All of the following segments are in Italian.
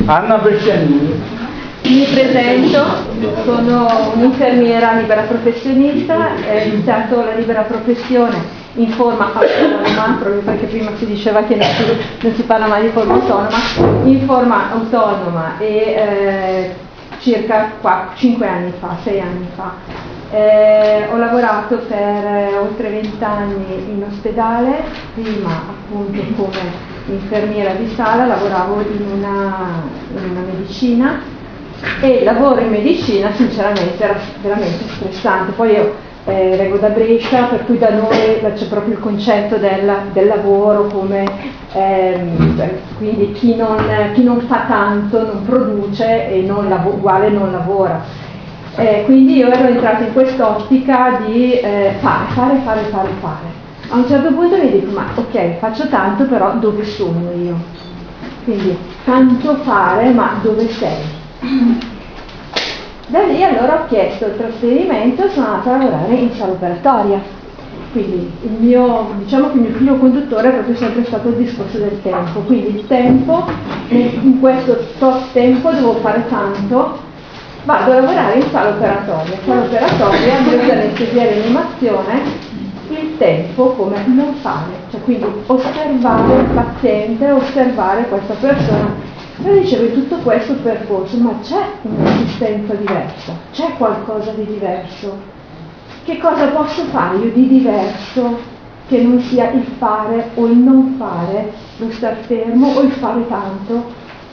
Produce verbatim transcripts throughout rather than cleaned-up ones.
Anna Brescianini. Mi presento, sono un'infermiera libera professionista, ho iniziato la libera professione in forma autonoma, proprio perché prima si diceva che non si, non si parla mai di forma autonoma, in forma autonoma e eh, circa cinque anni fa, sei anni fa. Eh, ho lavorato per eh, oltre venti anni in ospedale, prima appunto come infermiera di sala, lavoravo in una, in una medicina e il lavoro in medicina sinceramente era veramente stressante. Poi io eh, vengo da Brescia, per cui da noi c'è proprio il concetto del, del lavoro come ehm, quindi chi non, chi non fa tanto non produce e non lav- uguale non lavora. Eh, quindi io ero entrata in quest'ottica di eh, fare, fare, fare, fare, fare. A un certo punto mi dico, ma ok, faccio tanto, però dove sono io? Quindi tanto fare, ma dove sei? Da lì allora ho chiesto il trasferimento e sono andata a lavorare in sala operatoria. Quindi il mio, diciamo che il mio filo conduttore è proprio sempre stato il discorso del tempo. Quindi il tempo, in questo tot tempo devo fare tanto, vado a lavorare in sala operatoria. Sala operatoria, io di anestesia e rianimazione, il tempo come non fare, cioè quindi osservare il paziente, osservare questa persona. Io dicevo in tutto questo percorso, ma c'è un'esistenza diversa, c'è qualcosa di diverso. Che cosa posso fare io di diverso che non sia il fare o il non fare, lo star fermo o il fare tanto?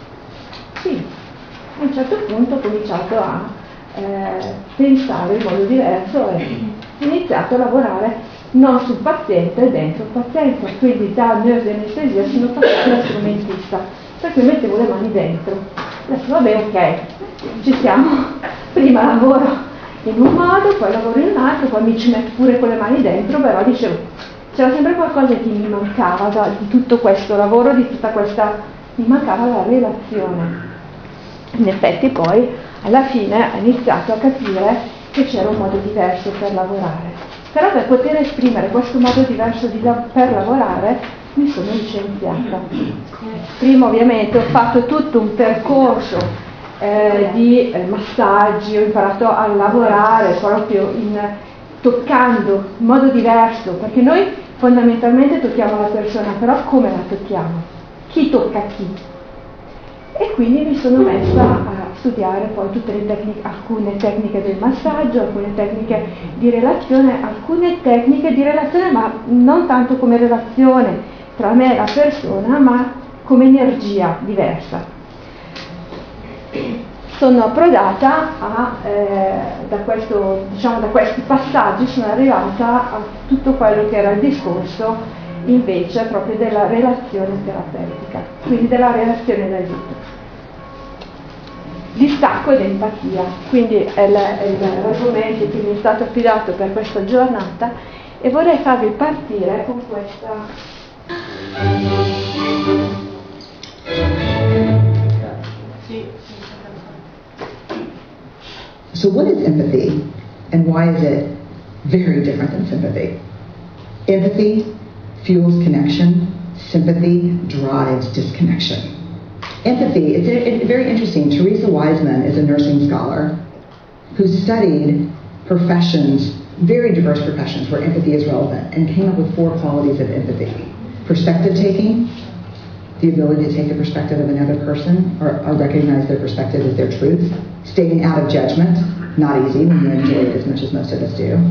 Sì, a un certo punto ho cominciato a eh, pensare in modo diverso e ho iniziato a lavorare non sul paziente, dentro il paziente, quindi da nurse di anestesia sono passata da strumentista, per cui mettevo le mani dentro. Adesso vabbè, ok, ci siamo, prima lavoro in un modo, poi lavoro in un altro, poi mi ci metto pure con le mani dentro, però dicevo, c'era sempre qualcosa che mi mancava da, di tutto questo lavoro, di tutta questa, mi mancava la relazione. In effetti poi alla fine ho iniziato a capire che c'era un modo diverso per lavorare. Però per poter esprimere questo modo diverso di la- per lavorare mi sono licenziata. Prima ovviamente ho fatto tutto un percorso eh, di eh, massaggi, ho imparato a lavorare proprio in, toccando in modo diverso, perché noi fondamentalmente tocchiamo la persona, però come la tocchiamo? Chi tocca chi? E quindi mi sono messa a studiare poi tutte le tecniche, alcune tecniche del massaggio, alcune tecniche di relazione, alcune tecniche di relazione, ma non tanto come relazione tra me e la persona, ma come energia diversa. Sono approdata a, eh, da, questo, diciamo, da questi passaggi, sono arrivata a tutto quello che era il discorso invece proprio della relazione terapeutica, quindi della relazione d'aiuto. Distacco ed empatia, quindi è, l- è l'argomento che mi è stato affidato per questa giornata e vorrei farvi partire con questa. So what is empathy and why is it very different than sympathy? Empathy fuels connection, sympathy drives disconnection. Empathy, it's, it's very interesting. Teresa Wiseman is a nursing scholar who studied professions, very diverse professions where empathy is relevant, and came up with four qualities of empathy. Perspective taking, the ability to take the perspective of another person or, or recognize their perspective as their truth. Staying out of judgment, not easy when you enjoy it as much as most of us do.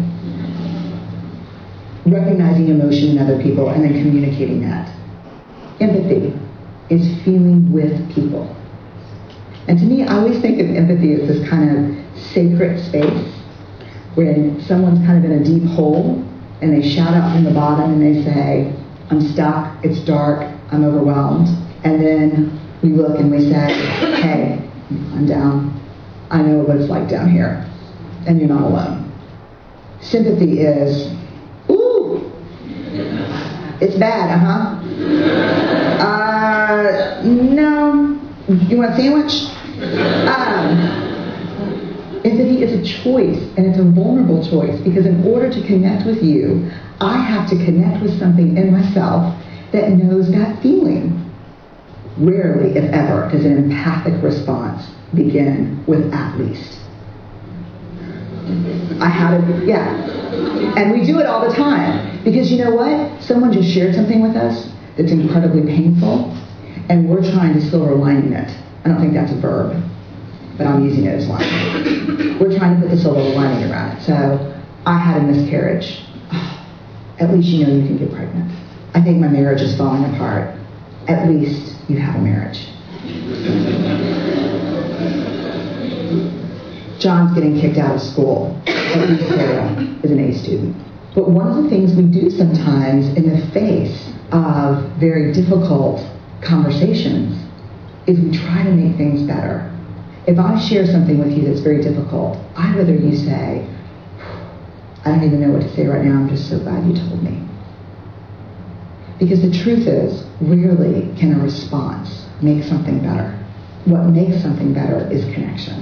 Recognizing emotion in other people and then communicating that. Empathy is feeling with people. And to me, I always think of empathy as this kind of sacred space when someone's kind of in a deep hole and they shout out from the bottom and they say, I'm stuck, it's dark, I'm overwhelmed. And then we look and we say, hey, I'm down. I know what it's like down here. And you're not alone. Sympathy is, ooh, it's bad, uh-huh. Uh, no. You want a sandwich? Um, empathy is a choice, and it's a vulnerable choice, because in order to connect with you, I have to connect with something in myself that knows that feeling. Rarely, if ever, does an empathic response begin with at least. I had it, yeah. And we do it all the time. Because you know what? Someone just shared something with us that's incredibly painful, and we're trying to silver lining it. I don't think that's a verb, but I'm using it as one. We're trying to put the silver lining around it. So, I had a miscarriage. At least you know you can get pregnant. I think my marriage is falling apart. At least you have a marriage. John's getting kicked out of school. At least Sarah is an A student. But one of the things we do sometimes in the face of very difficult conversations is we try to make things better. If I share something with you that's very difficult, I'd rather you say, I don't even know what to say right now, I'm just so glad you told me. Because the truth is, rarely can a response make something better. What makes something better is connection.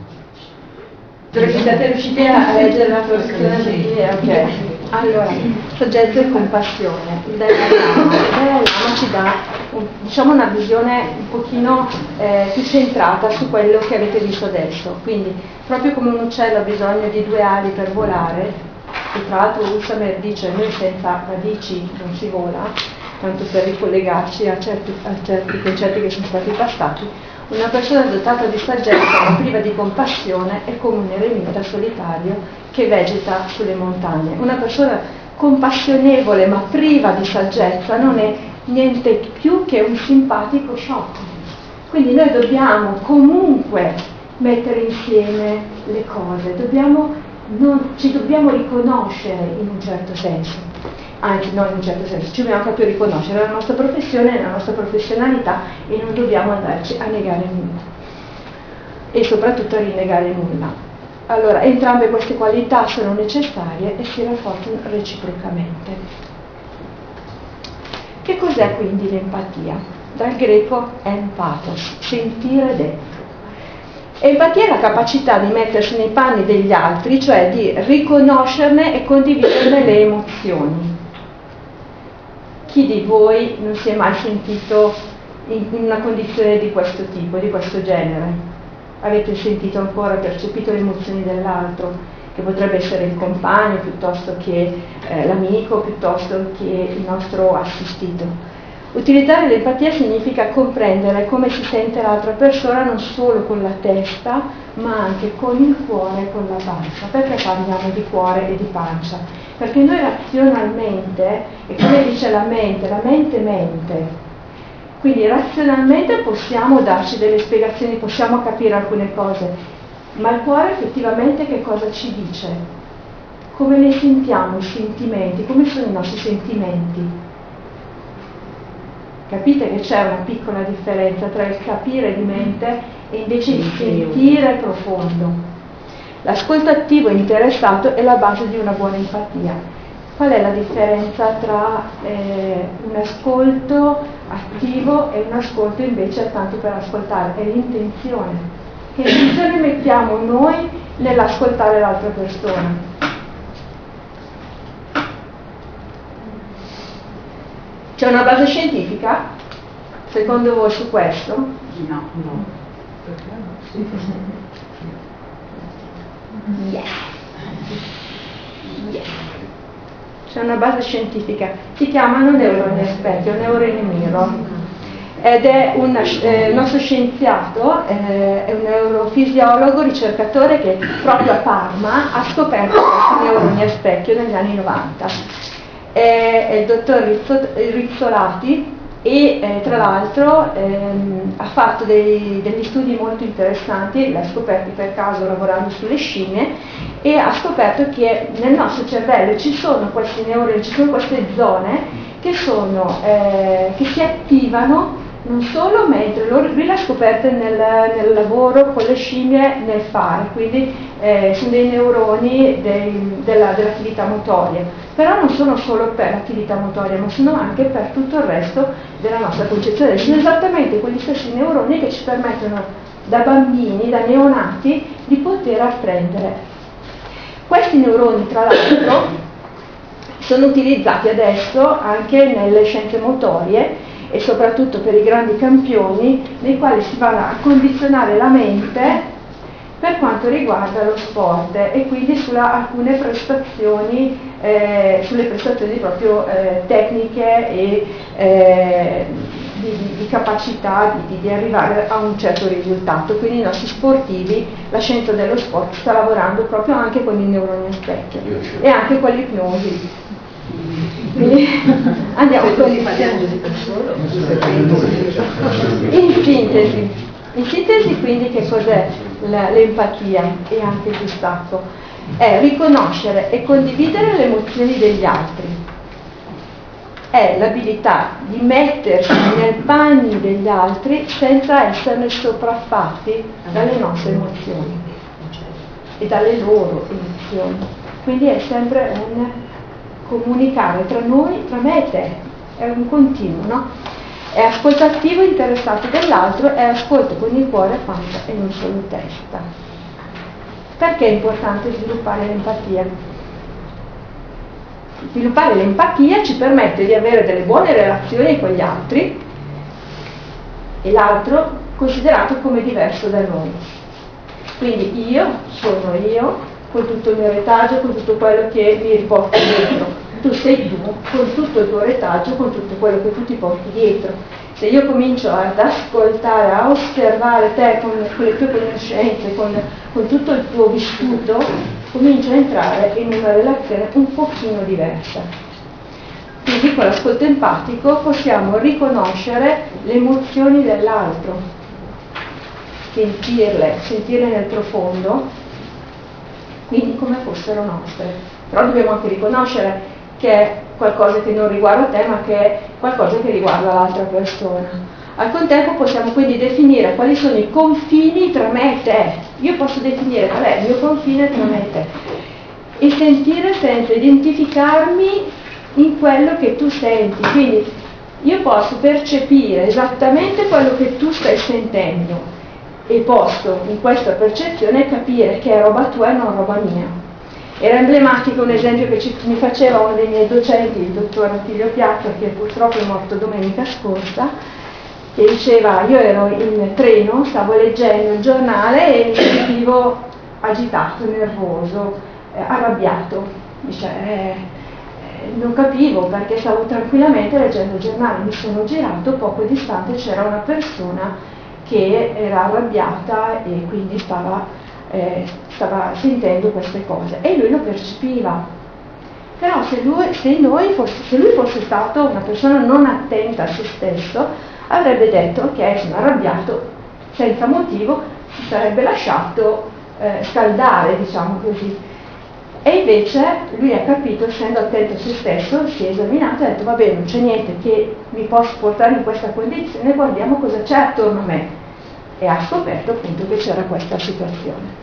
Siete riusciti a leggere la traduzione? Ok. Allora, saggezza e compassione. Il Dalai Lama, il Dalai Lama ci dà un, diciamo una visione un pochino eh, più centrata su quello che avete visto adesso. Quindi, proprio come un uccello ha bisogno di due ali per volare, e tra l'altro Ushamer dice noi senza radici non si vola, tanto per ricollegarci a certi, a certi concetti che sono stati passati. Una persona dotata di saggezza ma priva di compassione è come un eremita solitario che vegeta sulle montagne. Una persona compassionevole ma priva di saggezza non è niente più che un simpatico sciocco. Quindi noi dobbiamo comunque mettere insieme le cose, dobbiamo, non, ci dobbiamo riconoscere in un certo senso. Anzi, no, in un certo senso, ci dobbiamo proprio riconoscere la nostra professione, la nostra professionalità e non dobbiamo andarci a negare nulla e soprattutto a rinnegare nulla. Allora, entrambe queste qualità sono necessarie e si rafforzano reciprocamente. Che cos'è quindi l'empatia? Dal greco empathos, sentire dentro. Empatia è la capacità di mettersi nei panni degli altri, cioè di riconoscerne e condividerne le emozioni. Chi di voi non si è mai sentito in una condizione di questo tipo, di questo genere? Avete sentito ancora, percepito le emozioni dell'altro, che potrebbe essere il compagno piuttosto che eh, l'amico, piuttosto che il nostro assistito. Utilizzare l'empatia significa comprendere come si sente l'altra persona non solo con la testa, ma anche con il cuore e con la pancia. Perché parliamo di cuore e di pancia? Perché noi razionalmente, e come dice la mente, la mente mente, quindi razionalmente possiamo darci delle spiegazioni, possiamo capire alcune cose, ma il cuore effettivamente che cosa ci dice? Come ne sentiamo i sentimenti? Come sono i nostri sentimenti? Capite che c'è una piccola differenza tra il capire di mente e invece il sentire profondo. L'ascolto attivo e interessato è la base di una buona empatia. Qual è la differenza tra eh, un ascolto attivo e un ascolto invece tanto per ascoltare? È l'intenzione. Che intenzione mettiamo noi nell'ascoltare l'altra persona? C'è una base scientifica? Secondo voi su questo? No, no. Yes. Yes. C'è una base scientifica, si chiamano neuroni a specchio, neuroni mirror, ed è un eh, nostro scienziato, eh, è un neurofisiologo, ricercatore che proprio a Parma ha scoperto questi neuroni a specchio negli anni novanta. È, è il dottor Rizzo, Rizzolati e eh, tra l'altro ehm, ha fatto dei, degli studi molto interessanti, li ha scoperti per caso lavorando sulle scimmie, e ha scoperto che nel nostro cervello ci sono questi neuroni, ci sono queste zone che, sono, eh, che si attivano non solo mentre lui l'ha scoperte nel, nel lavoro con le scimmie nel fare, quindi eh, sono dei neuroni dei, della, dell'attività motoria, però non sono solo per l'attività motoria, ma sono anche per tutto il resto della nostra concezione. Sono esattamente quegli stessi neuroni che ci permettono da bambini, da neonati, di poter apprendere. Questi neuroni, tra l'altro, sono utilizzati adesso anche nelle scienze motorie, e soprattutto per i grandi campioni, nei quali si va a condizionare la mente per quanto riguarda lo sport e quindi su alcune prestazioni, eh, sulle prestazioni proprio eh, tecniche e eh, di, di, di capacità di, di arrivare a un certo risultato. Quindi i nostri sportivi, la scienza dello sport sta lavorando proprio anche con i neuroni a specchio e anche con l'ipnosi. Quindi andiamo così. In sintesi, in sintesi quindi che cos'è l'empatia e anche il distacco? È riconoscere e condividere le emozioni degli altri, è l'abilità di mettersi nei panni degli altri senza esserne sopraffatti dalle nostre emozioni e dalle loro emozioni. Quindi è sempre un comunicare tra noi, tra me e te, è un continuo, no? È ascolto attivo e interessato dell'altro, è ascolto con il cuore, pancia e non solo testa. Perché è importante sviluppare l'empatia? Sviluppare l'empatia ci permette di avere delle buone relazioni con gli altri e l'altro considerato come diverso da noi. Quindi io sono io, con tutto il mio retaggio, con tutto quello che mi riporto dietro. Tu sei tu, con tutto il tuo retaggio, con tutto quello che tu ti porti dietro. Se io comincio ad ascoltare, a osservare te con, con le tue conoscenze, con, con tutto il tuo vissuto, comincio a entrare in una relazione un pochino diversa. Quindi con l'ascolto empatico possiamo riconoscere le emozioni dell'altro, sentirle, sentirle nel profondo, quindi come fossero nostre. Però dobbiamo anche riconoscere che è qualcosa che non riguarda te, ma che è qualcosa che riguarda l'altra persona. Al contempo possiamo quindi definire quali sono i confini tra me e te. Io posso definire qual è il mio confine tra me e te e sentire senza identificarmi in quello che tu senti. Quindi io posso percepire esattamente quello che tu stai sentendo e posso in questa percezione capire che è roba tua e non roba mia. Era emblematico un esempio che ci, mi faceva uno dei miei docenti, il dottor Attilio Piazza, che purtroppo è morto domenica scorsa, che diceva: io ero in treno, stavo leggendo il giornale e mi sentivo agitato, nervoso, eh, arrabbiato. Dice, eh, non capivo perché stavo tranquillamente leggendo il giornale, mi sono girato, poco distante c'era una persona che era arrabbiata e quindi stava Eh, stava sentendo queste cose e lui lo percepiva. Però se lui, se noi fosse, se lui fosse stato una persona non attenta a se stesso, avrebbe detto: ok, sono arrabbiato, senza motivo, si sarebbe lasciato eh, scaldare, diciamo così. E invece lui ha capito, essendo attento a se stesso, si è esaminato e ha detto: va bene, non c'è niente che mi possa portare in questa condizione, guardiamo cosa c'è attorno a me. E ha scoperto appunto che c'era questa situazione.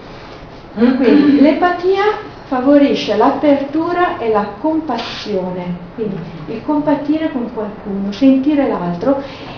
Quindi l'empatia favorisce l'apertura e la compassione, quindi il compatire con qualcuno, sentire l'altro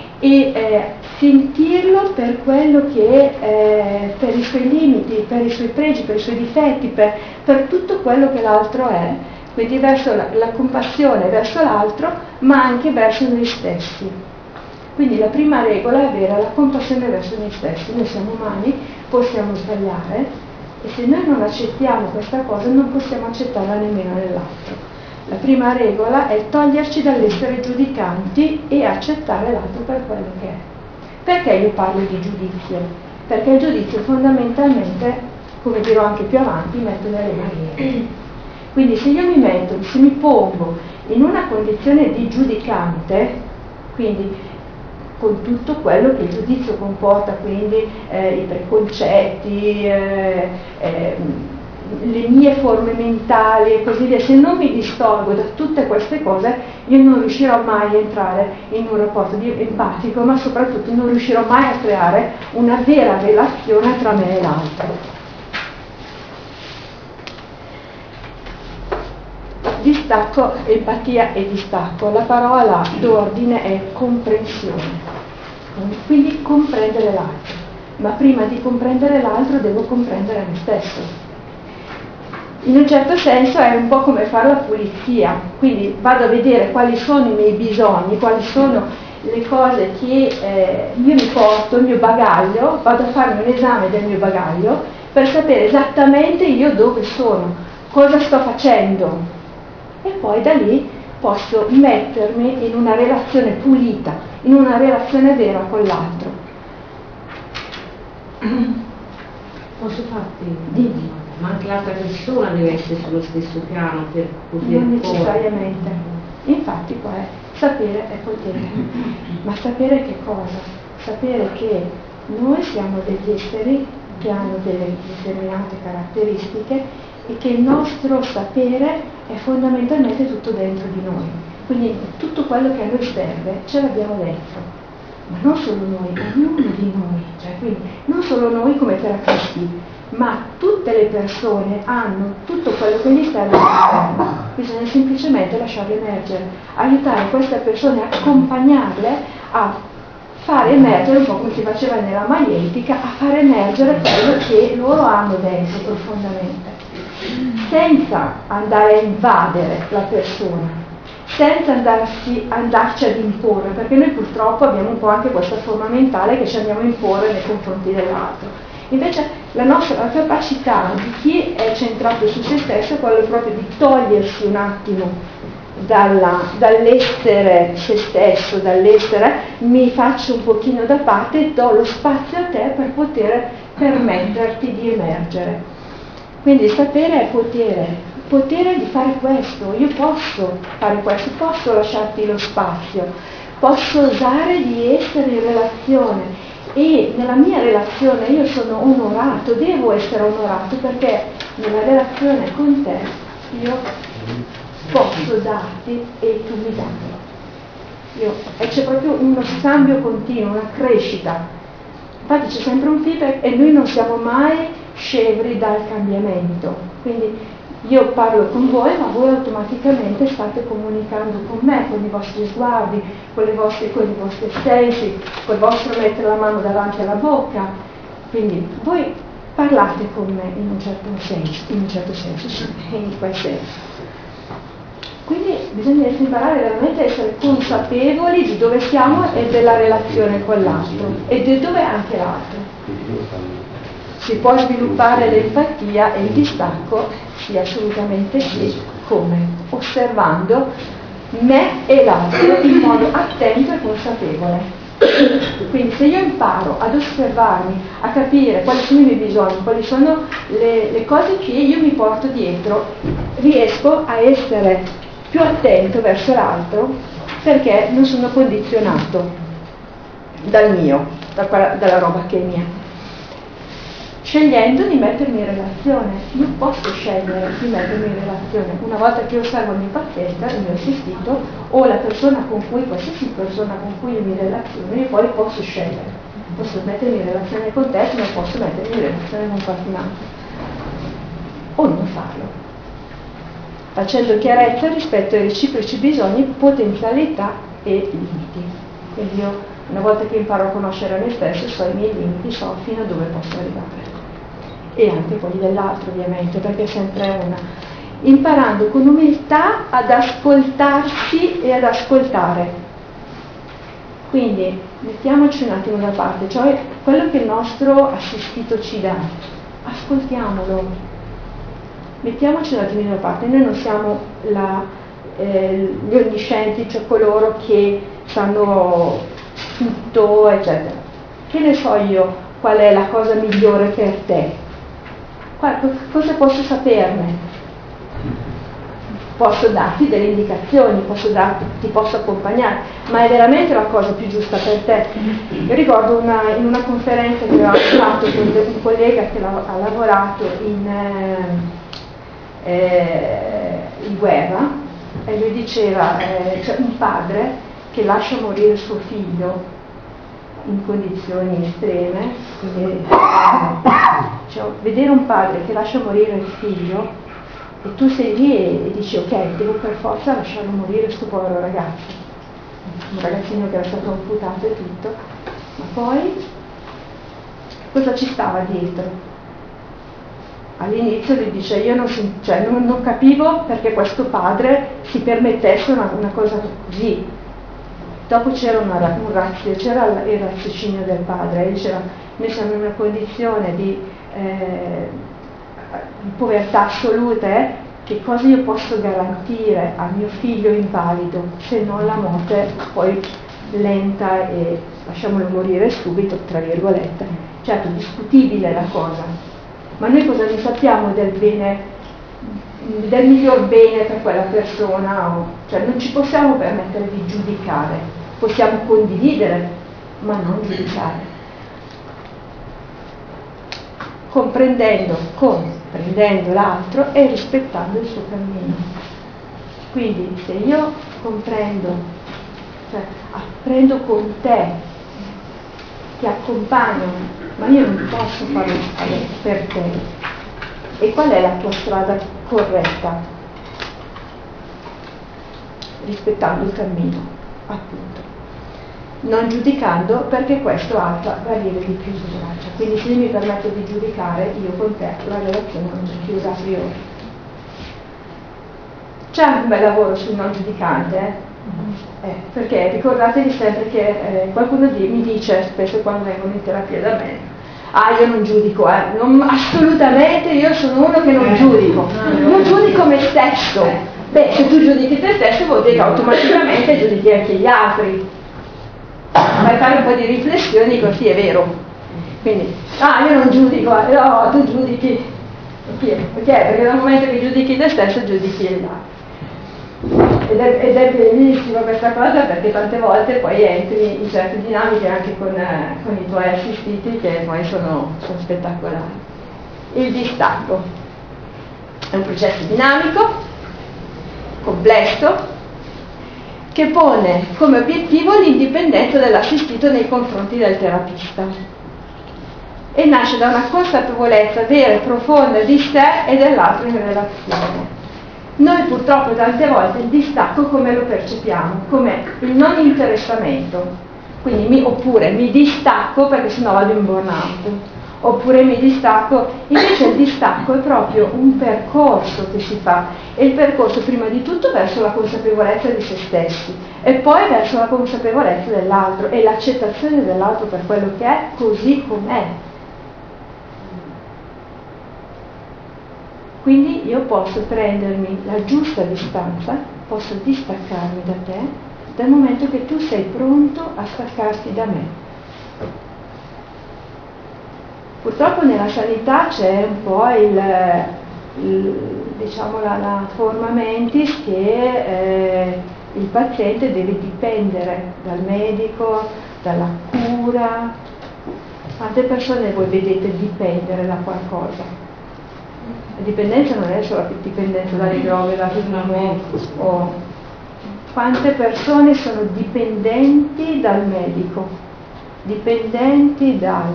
e eh, sentirlo per quello che è, eh, per i suoi limiti, per i suoi pregi, per i suoi difetti, per, per tutto quello che l'altro è, quindi verso la, la compassione verso l'altro, ma anche verso noi stessi. Quindi la prima regola è avere la compassione verso noi stessi. Noi siamo umani, possiamo sbagliare e se noi non accettiamo questa cosa non possiamo accettarla nemmeno nell'altro. La prima regola è toglierci dall'essere giudicanti e accettare l'altro per quello che è. Perché io parlo di giudizio? Perché il giudizio fondamentalmente, come dirò anche più avanti, mette delle barriere. Quindi se io mi metto, se mi pongo in una condizione di giudicante, quindi con tutto quello che il giudizio comporta, quindi eh, i preconcetti, eh, eh, le mie forme mentali e così via, se non mi distolgo da tutte queste cose io non riuscirò mai a entrare in un rapporto di empatico, ma soprattutto non riuscirò mai a creare una vera relazione tra me e l'altro. Distacco, empatia e distacco. La parola d'ordine è comprensione. Quindi comprendere l'altro. Ma prima di comprendere l'altro devo comprendere me stesso. In un certo senso è un po' come fare la pulizia. Quindi vado a vedere quali sono i miei bisogni, quali sono le cose che eh, io mi porto, il mio bagaglio, vado a farmi un esame del mio bagaglio per sapere esattamente io dove sono, cosa sto facendo, e poi da lì posso mettermi in una relazione pulita, in una relazione vera con l'altro. Posso farti? Dimmi. Ma anche l'altra persona deve essere sullo stesso piano per poter Non necessariamente. Infatti qua è sapere è potere. Ma sapere che cosa? Sapere che noi siamo degli esseri che hanno delle determinate caratteristiche e che il nostro sapere è fondamentalmente tutto dentro di noi. Quindi tutto quello che a noi serve ce l'abbiamo dentro, ma non solo noi, ognuno di noi, cioè quindi non solo noi come terapisti, ma tutte le persone hanno tutto quello che gli serve all'interno. Bisogna semplicemente lasciarle emergere, aiutare queste persone, accompagnarle a fare emergere, un po' come si faceva nella maietica, a fare emergere quello che loro hanno dentro profondamente, senza andare a invadere la persona, senza andarsi, andarci ad imporre, perché noi purtroppo abbiamo un po' anche questa forma mentale che ci andiamo a imporre nei confronti dell'altro. Invece la nostra la capacità di chi è centrato su se stesso è quello proprio di togliersi un attimo dalla, dall'essere se stesso, dall'essere mi faccio un pochino da parte e do lo spazio a te per poter permetterti di emergere. Quindi sapere è potere, potere di fare questo, io posso fare questo, posso lasciarti lo spazio, posso osare di essere in relazione e nella mia relazione io sono onorato, devo essere onorato perché nella relazione con te io posso darti e tu mi dai. Io, e c'è proprio uno scambio continuo, una crescita. Infatti c'è sempre un feedback e noi non siamo mai scevri dal cambiamento. Quindi io parlo con voi, ma voi automaticamente state comunicando con me, con i vostri sguardi, con, le vostre, con i vostri sensi, col vostro mettere la mano davanti alla bocca. Quindi voi parlate con me in un certo senso, in un certo senso, sì, in quel senso. Quindi bisogna imparare veramente a essere consapevoli di dove siamo e della relazione con l'altro e di dove è anche l'altro. Si può sviluppare l'empatia e il distacco? Sì, assolutamente sì. Come? Osservando me e l'altro in modo attento e consapevole. Quindi se io imparo ad osservarmi, a capire quali sono i miei bisogni, quali sono le, le cose che io mi porto dietro, riesco a essere più attento verso l'altro perché non sono condizionato dal mio, da quella, dalla roba che è mia. Scegliendo di mettermi in relazione, io posso scegliere di mettermi in relazione. Una volta che osservo il mio paziente, il mio assistito o la persona con cui, qualsiasi persona con cui io mi relaziono, io poi posso scegliere. Posso mettermi in relazione con te, come posso mettermi in relazione con qualcun altro. O non farlo. Facendo chiarezza rispetto ai reciproci bisogni, potenzialità e limiti. Quindi io, una volta che imparo a conoscere me stesso, so i miei limiti, so fino a dove posso arrivare. E anche quelli dell'altro, ovviamente, perché è sempre una. Imparando con umiltà ad ascoltarsi e ad ascoltare. Quindi mettiamoci un attimo da parte, cioè quello che il nostro assistito ci dà, ascoltiamolo. Mettiamoci un attimino da parte, noi non siamo la, eh, gli onniscienti, cioè coloro che sanno tutto, eccetera. Che ne so io qual è la cosa migliore per te? Cosa posso saperne? Posso darti delle indicazioni, posso darti, ti posso accompagnare, ma è veramente la cosa più giusta per te. Io ricordo una, in una conferenza che avevamo fatto con un collega che ha lavorato in, eh, in guerra, e lui diceva, eh, cioè un padre che lascia morire suo figlio in condizioni estreme, quindi, cioè, vedere un padre che lascia morire il figlio e tu sei lì e, e dici ok, devo per forza lasciarlo morire questo povero ragazzo, un ragazzino che era stato amputato e tutto, ma poi cosa ci stava dietro? All'inizio lui dice io non, cioè, non, non capivo perché questo padre si permettesse una, una cosa così. Dopo c'era una, un razio, c'era il raziocinio del padre, diceva noi siamo in una condizione di, eh, di povertà assoluta, eh? Che cosa io posso garantire a mio figlio invalido se non la morte poi lenta e lasciamolo morire subito, tra virgolette. Certo, discutibile la cosa, ma noi cosa ne sappiamo del bene, del miglior bene per quella persona? Cioè non ci possiamo permettere di giudicare, possiamo condividere, ma non giudicare. Comprendendo, comprendendo l'altro e rispettando il suo cammino. Quindi se io comprendo, cioè apprendo con te, ti accompagno, ma io non posso farlo per te. E qual è la tua strada corretta? Rispettando il cammino, appunto. Non giudicando, perché questo alza barriere di chiusura. Quindi se io mi permetto di giudicare, io con te la relazione non è chiusa a priori. C'è anche un bel lavoro sul non giudicante, eh? Eh, perché ricordatevi sempre che eh, qualcuno di, mi dice spesso quando vengono in terapia da me: ah, io non giudico, eh. non, assolutamente io sono uno che non eh, giudico, no, non giudico me stesso. Eh. Beh, se tu giudichi te stesso vuol dire che automaticamente giudichi anche gli altri. Fai fare un po' di riflessioni, così è vero. Quindi, ah, io non giudico, no, tu giudichi. Ok, perché dal momento che giudichi te stesso giudichi gli altri. Ed è, ed è bellissima questa cosa, perché tante volte poi entri in certe dinamiche anche con, eh, con i tuoi assistiti, che poi sono, sono spettacolari. Il distacco è un processo dinamico, complesso, che pone come obiettivo l'indipendenza dell'assistito nei confronti del terapista e nasce da una consapevolezza vera e profonda di sé e dell'altro in relazione. Noi purtroppo tante volte il distacco come lo percepiamo? Come il non interessamento, quindi mi, oppure mi distacco perché sennò vado in burnout, oppure mi distacco. Invece il distacco è proprio un percorso che si fa, e il percorso prima di tutto verso la consapevolezza di se stessi e poi verso la consapevolezza dell'altro e l'accettazione dell'altro per quello che è, così com'è. Quindi io posso prendermi la giusta distanza, posso distaccarmi da te dal momento che tu sei pronto a staccarti da me. Purtroppo nella sanità c'è un po' il, il, diciamo la, la forma mentis che eh, il paziente deve dipendere dal medico, dalla cura. Quante persone voi vedete dipendere da qualcosa? La dipendenza non è solo la dipendenza dalle droghe, dal medico. O quante persone sono dipendenti dal medico, dipendenti dal...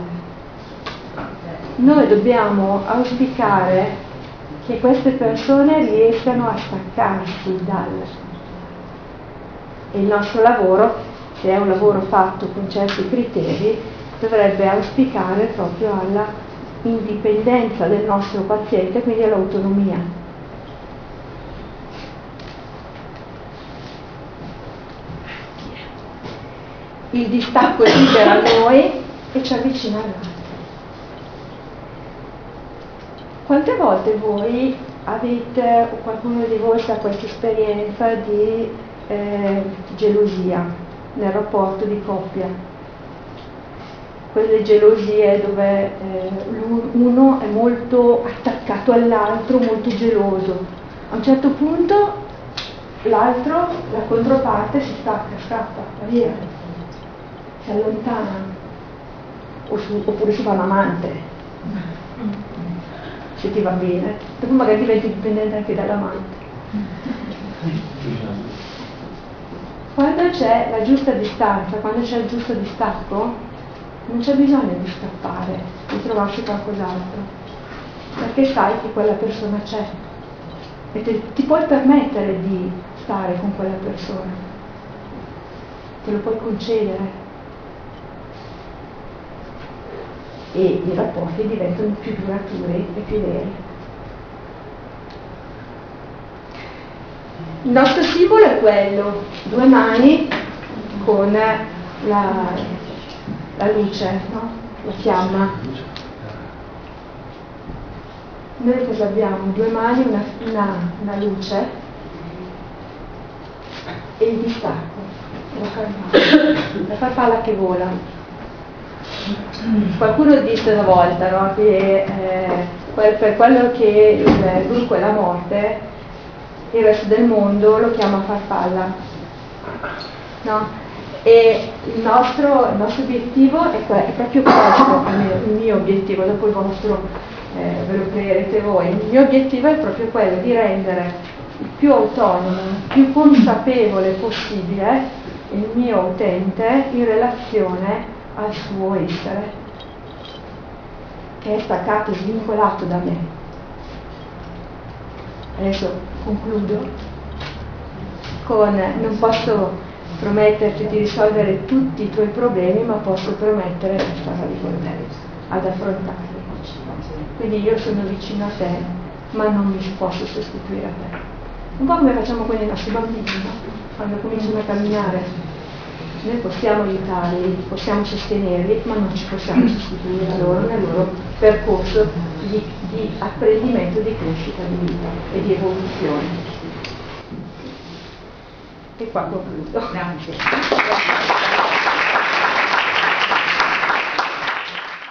Noi dobbiamo auspicare che queste persone riescano a staccarsi dal... E il nostro lavoro, se è un lavoro fatto con certi criteri, dovrebbe auspicare proprio alla indipendenza del nostro paziente, quindi all'autonomia. Il distacco libera noi e ci avvicina all'altro. Quante volte voi avete, o qualcuno di voi ha questa esperienza di eh, gelosia nel rapporto di coppia? Quelle gelosie dove eh, uno è molto attaccato all'altro, molto geloso. A un certo punto l'altro, la controparte, si stacca, scappa, va via, si allontana, o su, oppure si fa un amante, se ti va bene. Dopo magari diventi dipendente anche dall'amante. Quando c'è la giusta distanza, quando c'è il giusto distacco, non c'è bisogno di scappare, di trovarsi qualcos'altro, perché sai che quella persona c'è e te, ti puoi permettere di stare con quella persona, te lo puoi concedere e i rapporti diventano più duraturi e più veri. Il nostro simbolo è quello, due mani con la, la luce, no? La fiamma. Noi cosa abbiamo? Due mani, una, una, una luce e il distacco, la farfalla, la farfalla che vola. Qualcuno disse una volta, no, che eh, per quello che il bruco è la morte, il resto del mondo lo chiama farfalla, no? E il nostro, il nostro obiettivo è, que- è proprio questo, il mio, il mio obiettivo, dopo il vostro eh, ve lo creerete voi. Il mio obiettivo è proprio quello di rendere il più autonomo, il più consapevole possibile il mio utente in relazione al suo essere, che è staccato e svincolato da me. Adesso concludo con: non posso prometterti di risolvere tutti i tuoi problemi, ma posso promettere di stare con te, ad affrontarli. Quindi io sono vicino a te, ma non mi posso sostituire a te. Un po' come facciamo con i nostri bambini, no? Quando cominciano a camminare. Noi possiamo aiutarli, possiamo sostenerli, ma non ci possiamo sostituire a loro nel loro percorso di, di apprendimento, di crescita di vita e di evoluzione. E qua concludo. Grazie.